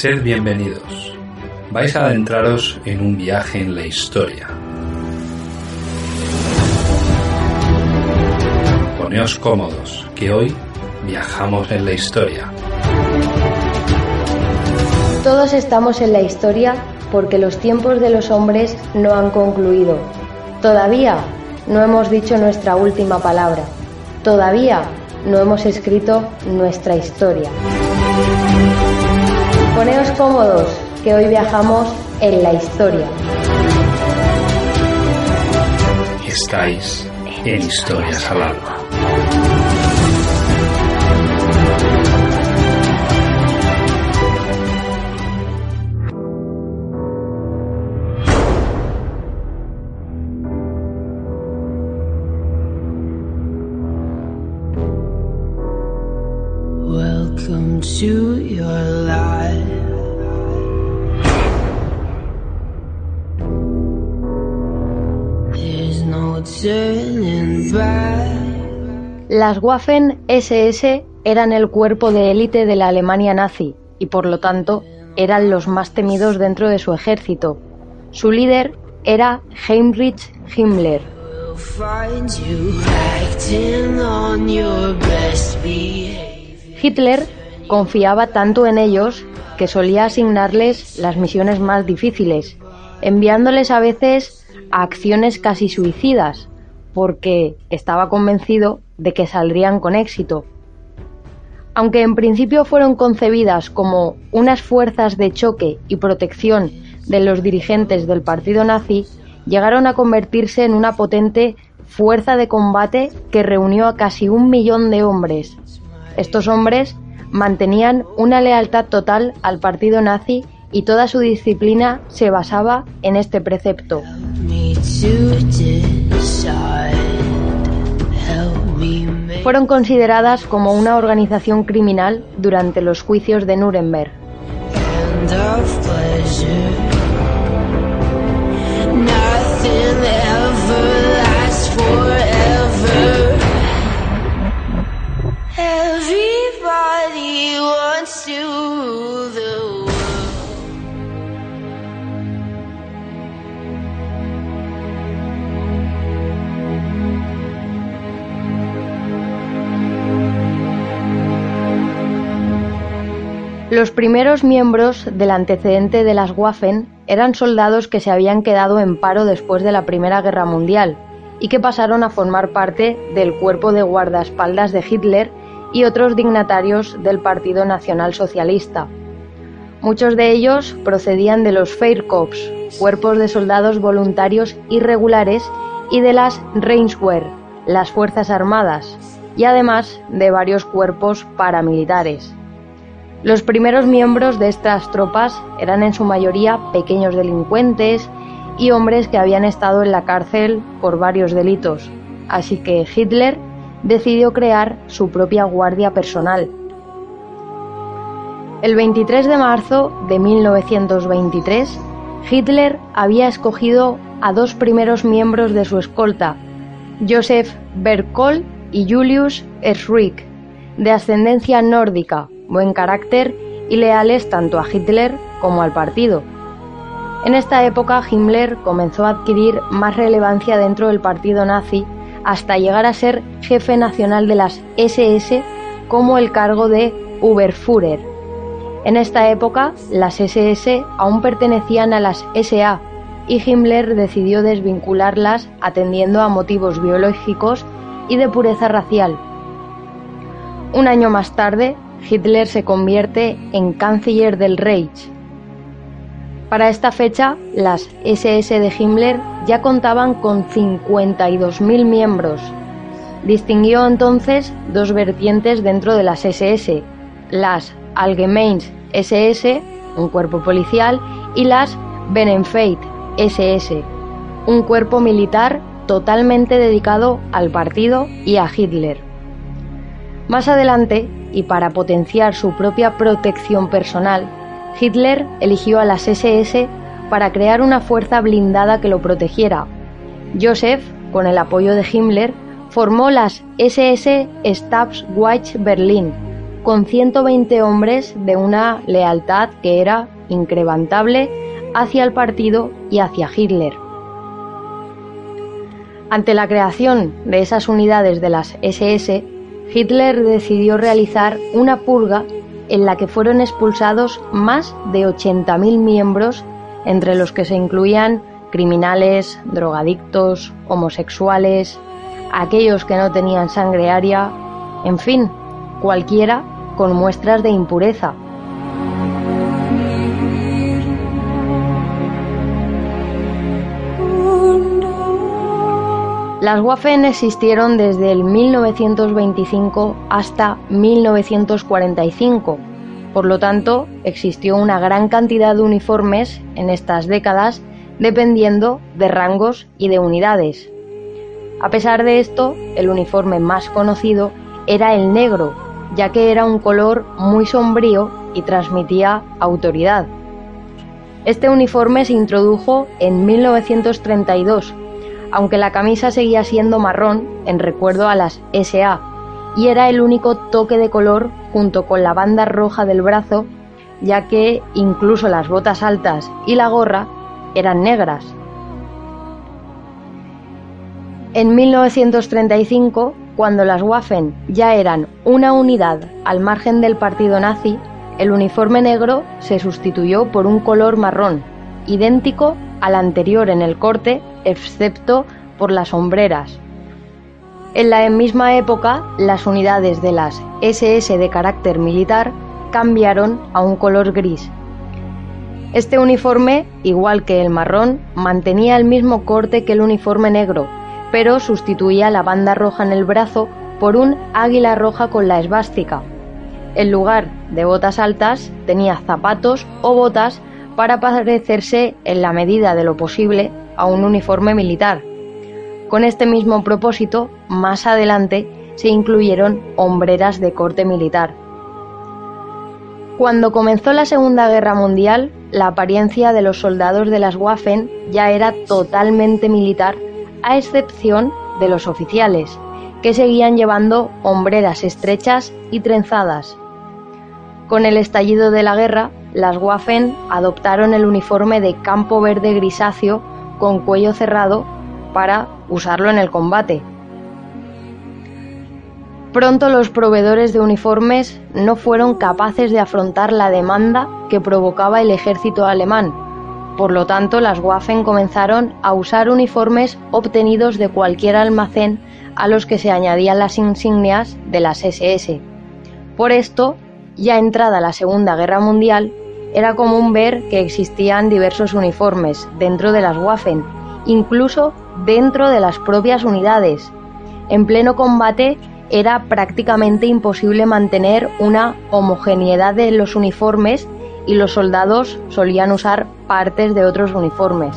Sed bienvenidos. Vais a adentraros en un viaje en la historia. Poneos cómodos, que hoy viajamos en la historia. Todos estamos en la historia porque los tiempos de los hombres no han concluido. Todavía no hemos dicho nuestra última palabra. Todavía no hemos escrito nuestra historia. Poneos cómodos, que hoy viajamos en la historia. Estáis en Historias al Alba. Welcome to your life. There's no turning back. Las Waffen-SS eran el cuerpo de élite de la Alemania nazi y por lo tanto eran los más temidos dentro de su ejército. Su líder era Heinrich Himmler. We'll find you acting on your best behavior. Hitler confiaba tanto en ellos que solía asignarles las misiones más difíciles, enviándoles a veces a acciones casi suicidas, porque estaba convencido de que saldrían con éxito. Aunque en principio fueron concebidas como unas fuerzas de choque y protección de los dirigentes del partido nazi, llegaron a convertirse en una potente fuerza de combate que reunió a casi 1 millón de hombres. Estos hombres mantenían una lealtad total al partido nazi y toda su disciplina se basaba en este precepto. Fueron consideradas como una organización criminal durante los juicios de Nuremberg. Everybody wants to rule the world. Los primeros miembros del antecedente de las Waffen eran soldados que se habían quedado en paro después de la Primera Guerra Mundial y que pasaron a formar parte del cuerpo de guardaespaldas de Hitler y otros dignatarios del Partido Nacional Socialista. Muchos de ellos procedían de los Freikorps, cuerpos de soldados voluntarios irregulares, y de las Reichswehr, las Fuerzas Armadas, y además de varios cuerpos paramilitares. Los primeros miembros de estas tropas eran en su mayoría pequeños delincuentes y hombres que habían estado en la cárcel por varios delitos, así que Hitler decidió crear su propia guardia personal. El 23 de marzo de 1923, Hitler había escogido a 2 primeros miembros de su escolta, Joseph Berkohl y Julius Schreck, de ascendencia nórdica, buen carácter y leales tanto a Hitler como al partido. En esta época Himmler comenzó a adquirir más relevancia dentro del partido nazi hasta llegar a ser jefe nacional de las SS como el cargo de Oberführer. En esta época, las SS aún pertenecían a las SA y Himmler decidió desvincularlas atendiendo a motivos biológicos y de pureza racial. Un año más tarde, Hitler se convierte en canciller del Reich. Para esta fecha, las SS de Himmler ya contaban con 52.000 miembros. Distinguió entonces 2 vertientes dentro de las SS, las Allgemeine SS, un cuerpo policial, y las Benefiz SS, un cuerpo militar totalmente dedicado al partido y a Hitler. Más adelante, y para potenciar su propia protección personal, Hitler eligió a las SS para crear una fuerza blindada que lo protegiera. Joseph, con el apoyo de Himmler, formó las SS Stabswache Berlin, con 120 hombres de una lealtad que era inquebrantable hacia el partido y hacia Hitler. Ante la creación de esas unidades de las SS, Hitler decidió realizar una purga en la que fueron expulsados más de 80.000 miembros, entre los que se incluían criminales, drogadictos, homosexuales, aquellos que no tenían sangre aria, en fin, cualquiera con muestras de impureza. Las Waffen existieron desde el 1925 hasta 1945, por lo tanto, existió una gran cantidad de uniformes en estas décadas, dependiendo de rangos y de unidades. A pesar de esto, el uniforme más conocido era el negro, ya que era un color muy sombrío y transmitía autoridad. Este uniforme se introdujo en 1932, aunque la camisa seguía siendo marrón en recuerdo a las SA, y era el único toque de color junto con la banda roja del brazo, ya que incluso las botas altas y la gorra eran negras. En 1935, cuando las Waffen ya eran una unidad al margen del partido nazi, el uniforme negro se sustituyó por un color marrón, idéntico al anterior en el corte, excepto por las hombreras. En la misma época, las unidades de las SS de carácter militar cambiaron a un color gris. Este uniforme, igual que el marrón, mantenía el mismo corte que el uniforme negro, pero sustituía la banda roja en el brazo por un águila roja con la esvástica. En lugar de botas altas, tenía zapatos o botas para parecerse en la medida de lo posible a un uniforme militar. Con este mismo propósito, más adelante se incluyeron hombreras de corte militar. Cuando comenzó la Segunda Guerra Mundial, la apariencia de los soldados de las Waffen ya era totalmente militar, a excepción de los oficiales, que seguían llevando hombreras estrechas y trenzadas. Con el estallido de la guerra, las Waffen adoptaron el uniforme de campo verde grisáceo con cuello cerrado para usarlo en el combate. Pronto los proveedores de uniformes no fueron capaces de afrontar la demanda que provocaba el ejército alemán. Por lo tanto, las Waffen comenzaron a usar uniformes obtenidos de cualquier almacén a los que se añadían las insignias de las SS. Por esto, ya entrada la Segunda Guerra Mundial, era común ver que existían diversos uniformes dentro de las Waffen, incluso dentro de las propias unidades. En pleno combate era prácticamente imposible mantener una homogeneidad de los uniformes y los soldados solían usar partes de otros uniformes.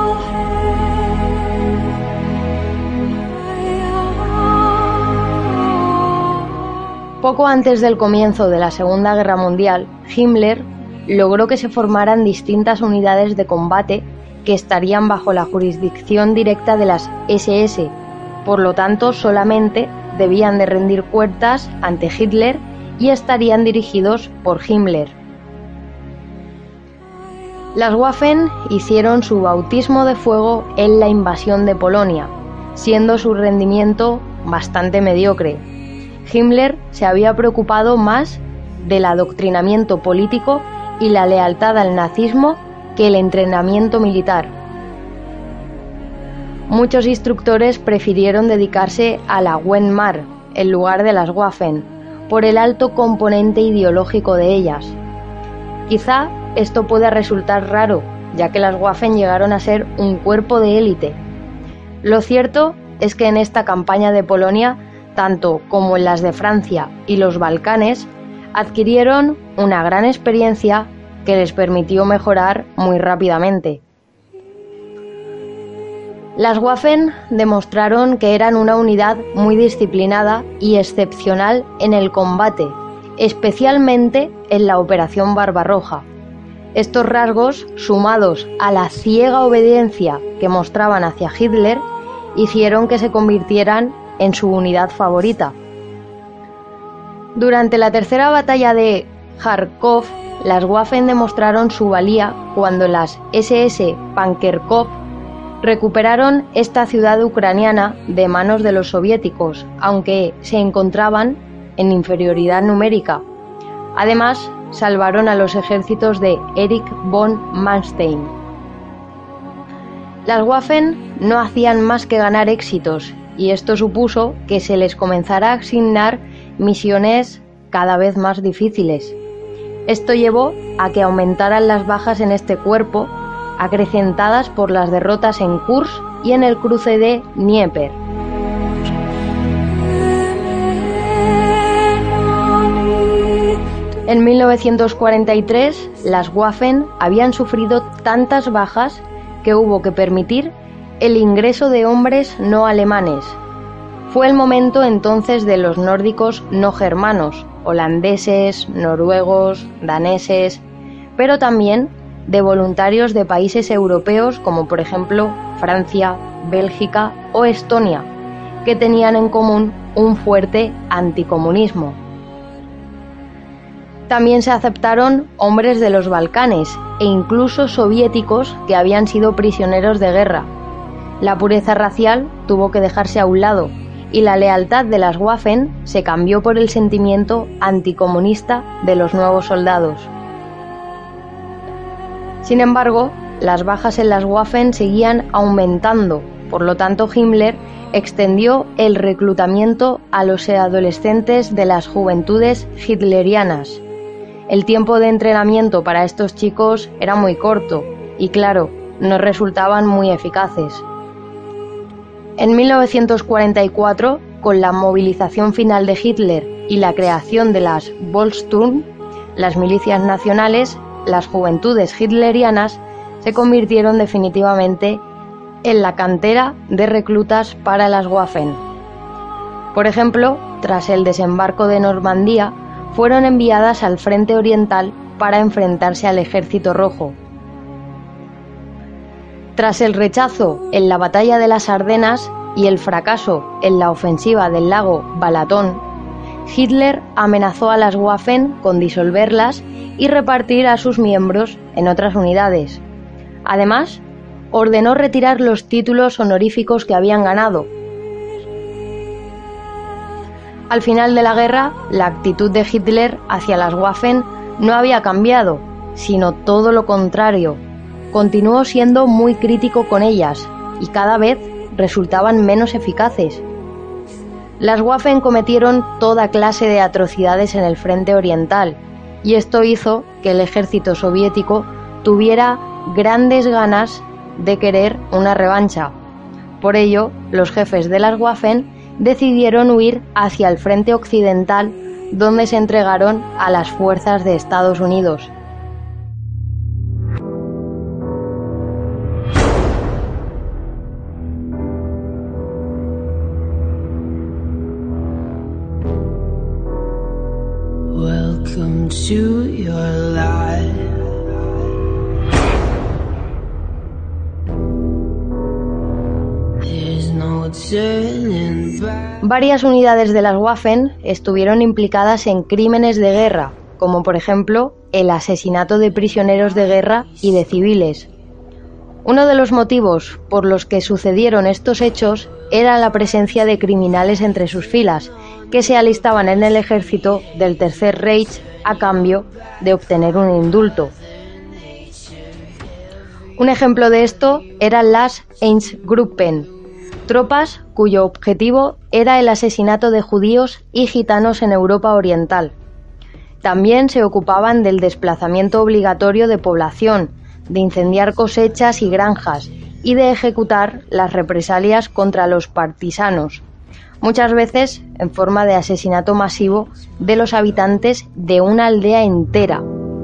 Poco antes del comienzo de la Segunda Guerra Mundial, Himmler logró que se formaran distintas unidades de combate que estarían bajo la jurisdicción directa de las SS, por lo tanto solamente debían de rendir cuentas ante Hitler y estarían dirigidos por Himmler. Las Waffen hicieron su bautismo de fuego en la invasión de Polonia, siendo su rendimiento bastante mediocre. Himmler se había preocupado más del adoctrinamiento político y la lealtad al nazismo que el entrenamiento militar. Muchos instructores prefirieron dedicarse a la Wehrmacht en lugar de las Waffen, por el alto componente ideológico de ellas. Quizá esto pueda resultar raro, ya que las Waffen llegaron a ser un cuerpo de élite. Lo cierto es que en esta campaña de Polonia, tanto como en las de Francia y los Balcanes, adquirieron una gran experiencia que les permitió mejorar muy rápidamente. Las Waffen demostraron que eran una unidad muy disciplinada y excepcional en el combate, especialmente en la Operación Barbarroja. Estos rasgos, sumados a la ciega obediencia que mostraban hacia Hitler, hicieron que se convirtieran en su unidad favorita. Durante la tercera batalla de Kharkov, las Waffen demostraron su valía cuando las SS Pankrov recuperaron esta ciudad ucraniana de manos de los soviéticos, aunque se encontraban en inferioridad numérica. Además, salvaron a los ejércitos de Erich von Manstein. Las Waffen no hacían más que ganar éxitos, y esto supuso que se les comenzara a asignar misiones cada vez más difíciles. Esto llevó a que aumentaran las bajas en este cuerpo, acrecentadas por las derrotas en Kursk y en el cruce de Dnieper. En 1943, las Waffen habían sufrido tantas bajas que hubo que permitir el ingreso de hombres no alemanes. Fue el momento entonces de los nórdicos no germanos, holandeses, noruegos, daneses, pero también de voluntarios de países europeos como por ejemplo Francia, Bélgica o Estonia, que tenían en común un fuerte anticomunismo. También se aceptaron hombres de los Balcanes e incluso soviéticos que habían sido prisioneros de guerra. La pureza racial tuvo que dejarse a un lado y la lealtad de las Waffen se cambió por el sentimiento anticomunista de los nuevos soldados. Sin embargo, las bajas en las Waffen seguían aumentando, por lo tanto Himmler extendió el reclutamiento a los adolescentes de las juventudes hitlerianas. El tiempo de entrenamiento para estos chicos era muy corto y, claro, no resultaban muy eficaces. En 1944, con la movilización final de Hitler y la creación de las Volkssturm, las milicias nacionales, las juventudes hitlerianas se convirtieron definitivamente en la cantera de reclutas para las Waffen. Por ejemplo, tras el desembarco de Normandía, fueron enviadas al frente oriental para enfrentarse al Ejército Rojo. Tras el rechazo en la batalla de las Ardenas y el fracaso en la ofensiva del lago Balatón, Hitler amenazó a las Waffen con disolverlas y repartir a sus miembros en otras unidades. Además, ordenó retirar los títulos honoríficos que habían ganado. Al final de la guerra, la actitud de Hitler hacia las Waffen no había cambiado, sino todo lo contrario. Continuó siendo muy crítico con ellas y cada vez resultaban menos eficaces. Las Waffen cometieron toda clase de atrocidades en el frente oriental y esto hizo que el ejército soviético tuviera grandes ganas de querer una revancha. Por ello, los jefes de las Waffen decidieron huir hacia el frente occidental, donde se entregaron a las fuerzas de Estados Unidos. Welcome to your life. Varias unidades de las Waffen estuvieron implicadas en crímenes de guerra, como por ejemplo el asesinato de prisioneros de guerra y de civiles. Uno de los motivos por los que sucedieron estos hechos era la presencia de criminales entre sus filas, que se alistaban en el ejército del Tercer Reich a cambio de obtener un indulto. Un ejemplo de esto eran las Einsatzgruppen, tropas cuyo objetivo era el asesinato de judíos y gitanos en Europa Oriental. También se ocupaban del desplazamiento obligatorio de población, de incendiar cosechas y granjas y de ejecutar las represalias contra los partisanos, muchas veces en forma de asesinato masivo de los habitantes de una aldea entera.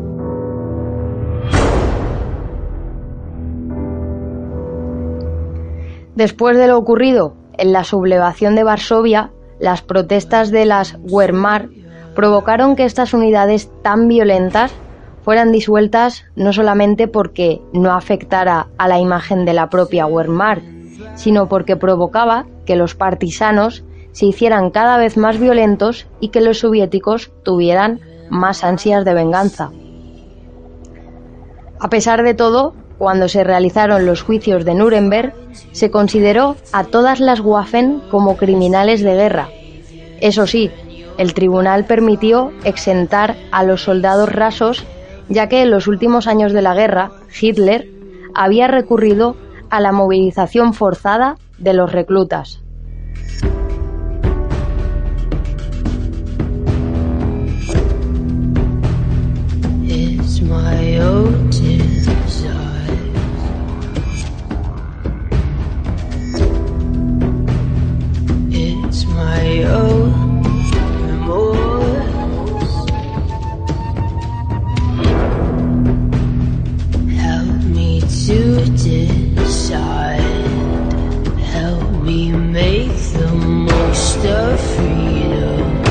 Después de lo ocurrido en la sublevación de Varsovia, las protestas de las Wehrmacht provocaron que estas unidades tan violentas fueran disueltas no solamente porque no afectara a la imagen de la propia Wehrmacht, sino porque provocaba que los partisanos se hicieran cada vez más violentos y que los soviéticos tuvieran más ansias de venganza. A pesar de todo, cuando se realizaron los juicios de Nuremberg, se consideró a todas las Waffen como criminales de guerra. Eso sí, el tribunal permitió exentar a los soldados rasos, ya que en los últimos años de la guerra, Hitler había recurrido a la movilización forzada de los reclutas. It's my own desire. It's my own remorse. Help me to decide. Help me make the most of freedom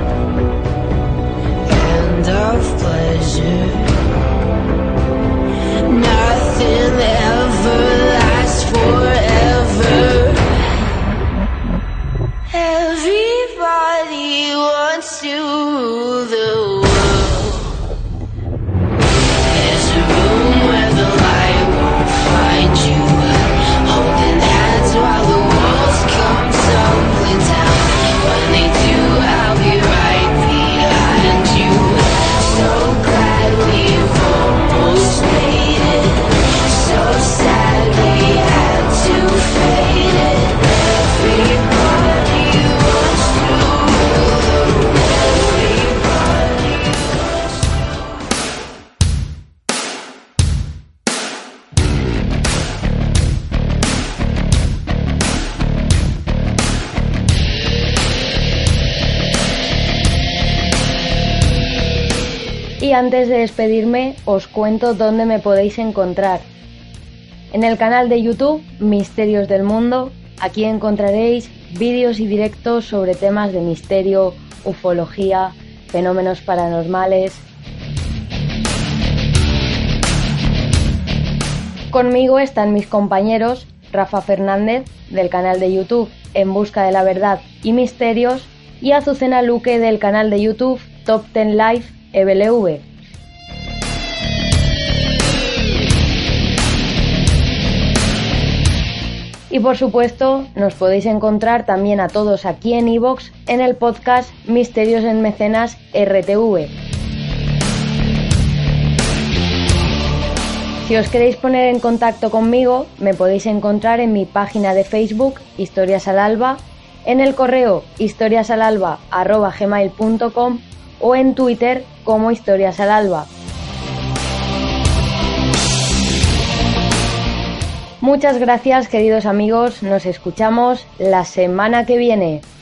and of pleasure. Nothing ever lasts forever. Everybody wants to rule the world. There's a room where the light won't find you, holding hands while the walls come tumbling down. When they do, I'll be right behind you. So glad we've almost made it. So sad we had to fade it. Everybody wants to rule the world. Everybody wants Y antes de despedirme, os cuento dónde me podéis encontrar. En el canal de YouTube Misterios del Mundo, aquí encontraréis vídeos y directos sobre temas de misterio, ufología, fenómenos paranormales. Conmigo están mis compañeros Rafa Fernández, del canal de YouTube En Busca de la Verdad y Misterios, y Azucena Luque, del canal de YouTube Top 10 Life EBLV. Y por supuesto, nos podéis encontrar también a todos aquí en iVoox en el podcast Misterios en Mecenas RTV. Si os queréis poner en contacto conmigo, me podéis encontrar en mi página de Facebook, Historias al Alba, en el correo historiasalalba@gmail.com o en Twitter como Historias al Alba. Muchas gracias, queridos amigos, nos escuchamos la semana que viene.